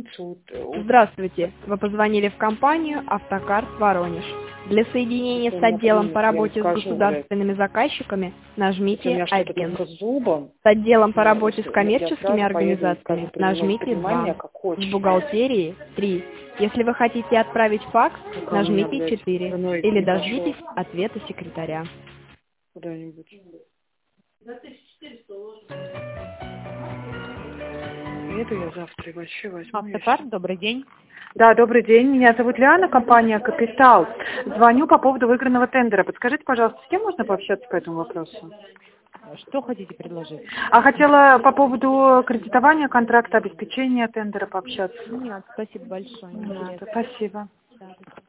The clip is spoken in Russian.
Здравствуйте, вы позвонили в компанию «Автокарт Воронеж». Для соединения с отделом по работе с государственными заказчиками нажмите 1. С отделом по работе с коммерческими организациями нажмите 2. С бухгалтерией 3. Если вы хотите отправить факс, нажмите 4. Или дождитесь ответа секретаря. Куда-нибудь. Приеду я завтра и вообще возьму. Автокарт, добрый день. Да, добрый день. Меня зовут Лиана, компания «Капитал». Звоню по поводу выигранного тендера. Подскажите, пожалуйста, с кем можно пообщаться по этому вопросу? Что хотите предложить? Хотела по поводу кредитования контракта, обеспечения тендера пообщаться. Нет, спасибо большое. Спасибо. Да.